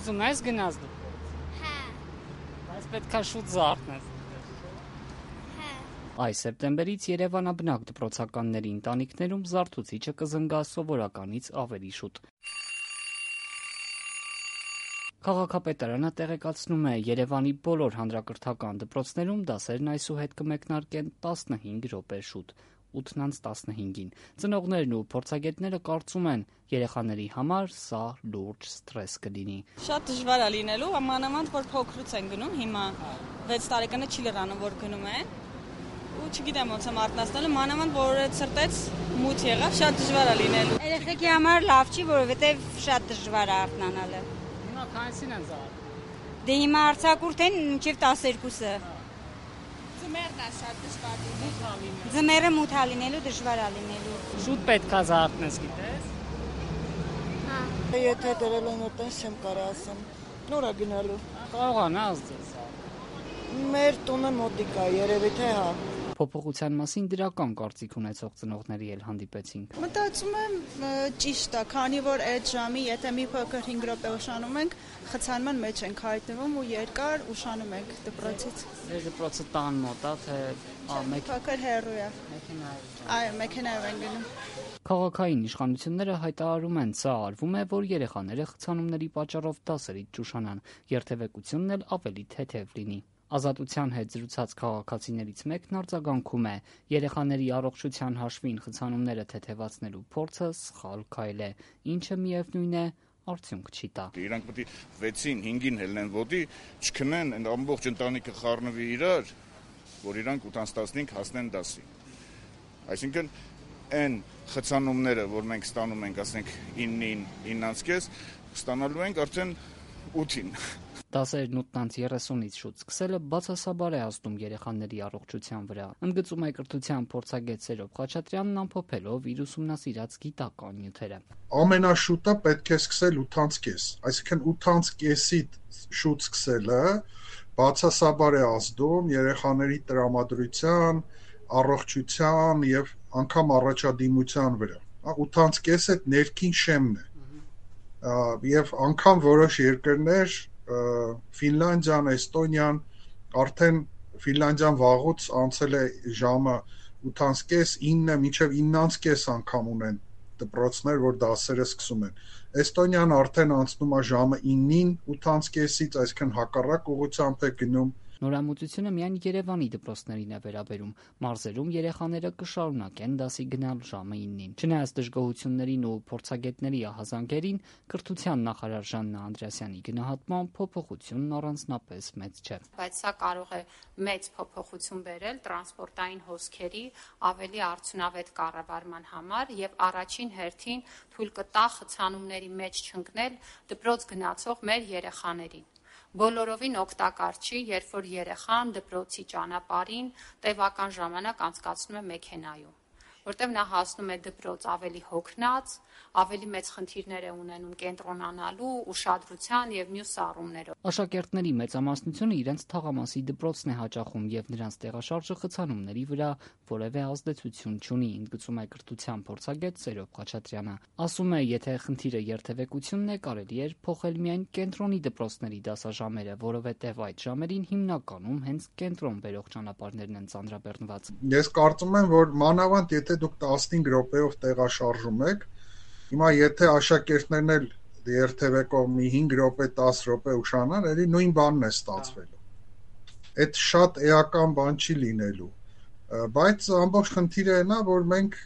ուզում ես գնաս դու։ Հա։ Բայց պետք է շուտ զարթնես։ Հա։ Այս սեպտեմբերից Երևանաբնակ դպրոցականների ընտանիքներում զարթուցիչը կզնգա սովորականից ավելի շուտ։ Քաղաքապետարանը տեղեկացնում է, Երևանի բոլոր հանրակրթական դպրոցներում դասերն այսուհետ կմեկնարկեն 15 րոպե շուտ, 8:15-ին։ Ծնողներն ու փորձագետները կարծում են, երեխաների համար սա լուրջ սթրես կլինի։ Շատ դժվար է լինելու, մանավանդ որ փոքրուց են գնում, հիմա 6 տարեկանը չի լրանում, որ գնում են։ Ու չգիտեմ ոնց եմ արթնացնելու, մանավանդ որ այդ սրտեց մութ եղավ, շատ դժվար է լինելու։ Երեխեքի համար լավ չի, որովհետև շատ դժվար է արթնանալը։ Հիմա քանիսին են զարթ։ Դե հիմա արձակուրդեն մինչև 12-ը։ Ձմեռն է շատ դժվար լինելու։ Ձմեռը մութ է լինելու, դժվար է լինելու։ Շուտ պետք է զարթնես, գիտես։ Հա։ Եթե դրել են այդպես չեմ կարող ասեմ։ Նոր է գնալու։ Կարողանաս ձեզ։ Մեր տունը մոտիկ է, երևի թե հա։ Փոփոխության մասին դրական կարծիք ունեցող ծնողների էլ հանդիպեցինք։ Մտածում եմ ճիշտ է, քանի որ այդ ժամի, եթե մի փոքր 5 րոպե ուշանում ենք, խցանման մեջ ենք հայտնվում ու երկար ուշանում ենք դպրոցից։ Ձեր դպրոցը տան մոտ է, թե Փոքր հեռու է։ մեքենայով։ Այո, մեքենայով են գնում։ Քաղաքային իշխանությունները հայտարարում են, սա արվում է, որ երեխաները խցանումների պատճառով դասերից ճուշանան, երթևեկությունն էլ ավելի թեթև լինի։ Ազատության հետ զրուցած քաղաքացիներից մեկն արձագանքում է, երեխաների առողջության հաշվին խցանումները թեթևացնելու փորձը սխալ քայլ է, ինչը միևնույն է, արդյունք չի տա։ Իրանք պետք է 6-ին, 5-ին հելնեն ոտի, չքնեն, այն ամբողջ ընտանիքը խառնվի իրար, որ իրանք 8-15 հասնեն դասի։ Այսինքն այն խցանումները, որ մենք ստանում ենք, ասենք 9-ին, 9:30, ստանալու ենք արդեն 8-ին։ Դասերն 8:30-ից շուտ սկսելը բացասաբար է ազդում երեխաների առողջության վրա, ընդգծում է կրթության փորձագետ Սերոբ Խաչատրյանն ամփոփելով իր ուսումնասիրած գիտական նյութերը։ Ամենաշուտը պետք է սկսել 8:30, այսինքն 8:30-ից շուտ սկսելը բացասաբար է ազդում երեխաների տրամադրության, առողջության եւ անգամ առաջադիմության վրա։ 8:30-ը ներքին շեմն է։ Եվ անգամ որոշ երկրներ Ֆինլանդիան, Էստոնիան, արդեն Ֆինլանդիան վաղուց անցել է ժամը 8:30, 9 մինչև 9:30 անգամ ունեն դպրոցներ, որ դասերը սկսում են։ Էստոնիան արդեն անցնում է ժամը 9-ին 8:30-ից, այսինքն հակառակ ուղղությամբ է գնում։ Նորամուծությունը միայն Երևանի դպրոցներին է վերաբերում։ Մարզերում երեխաները կշարունակեն դասի գնալ ժամը 9-ին։ Չնայած դժգոհություններին ու փորձագետների ահազանգերին, կրթության նախարար Ժաննա Անդրեասյանի գնահատմամբ փոփոխությունն առանձնապես մեծ չէ։ Բայց սա կարող է մեծ փոփոխություն բերել տրանսպորտային հոսքերի ավելի արդյունավետ կառավարման համար եւ առաջին հերթին թույլ կտա խցանումների մեջ չընկնել դպրոց գնացող մեր երեխաներին։ Բոլորովին օգտակար չի, երբ որ երեխան դպրոցի ճանապարհին տևական ժամանակ անցկացնում է մեքենայում, որտեղ նա հասնում է դպրոց ավելի հոգնած, ավելի մեծ խնդիրներ է ունենում կենտրոնանալու, ուշադրության եւ մյուս առումներով։ Աշակերտների մեծամասնությունը իրենց թաղամասի դպրոցն է հաճախում եւ նրանց տեղաշարժը խցանումների վրա որևէ ազդեցություն չունի, ընդգծում է կրթության փորձագետ Սերոբ Խաչատրյանը։ Ասում է, եթե խնդիրը երթևեկությունն է, կարելի է փոխել միայն կենտրոնի դպրոցների դասաժամերը, որովհետեւ այդ ժամերին հիմնականում հենց կենտրոն բերող ճանապարհներն են ծանրաբեռնված։ Ես կարծում եմ, որ մանավանդ եթե դուք 15 րոպեով տեղաշարժում եք, հիմա եթե աշակերտներն էլ երթևեկով մի 5 րոպե, 10 րոպե ուշանան, էլի նույն բանն է ստացվելու։ Այդ շատ էական բան չի լինելու, բայց ամբողջ խնդիրը նա, որ մենք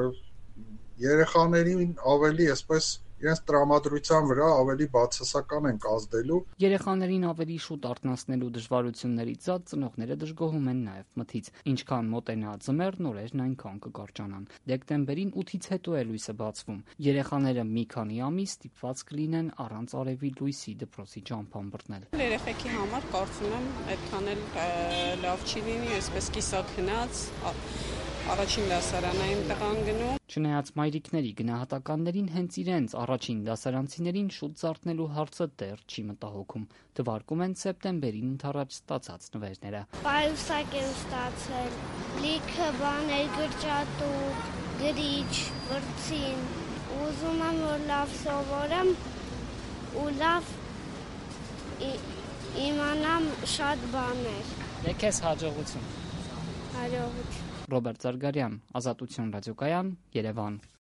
երեխաներին ավելի այսպես իրենց տրամադրության վրա ավելի բացասական ենք ազդելու։ Երեխաներին ավելի շուտ արթնացնելու դժվարություններից զատ ծնողները դժգոհում են նաև մթից։ Ինչքան մոտենա ձմեռն, օրերն այնքան կկարճանան։ Դեկտեմբերին 8-ից հետո է լույսը բացվում։ Երեխաները մի քանի ամիս ստիպված կլինեն առանց արևի լույսի դպրոցի ճամփան բռնել։ Երեխեքի համար կարծում եմ այդքան էլ լավ չի լինի, այսպես կիսաքնած առաջին դասարանային տղան գնում։ Չնայած մայրիկների գնահատականներին հենց իրենց առաջին դասարանցիներին շուտ զարթնելու հարցը դեռ չի մտահոգում։ Թվարկում են սեպտեմբերին ընդառաջ ստացած նվերները։ Պայուսակ եմ ստացել, լիքը բաներ, գրճատուկ, գրիչ, վրձին։ Ուզում եմ, որ լավ սովորեմ ու լավ իմանամ շատ բաներ։ Դե քեզ հաջողություն։ Հաջողություն։ Ռոբերտ Զարգարյան, Ազատություն ռադիոկայան, Երևան։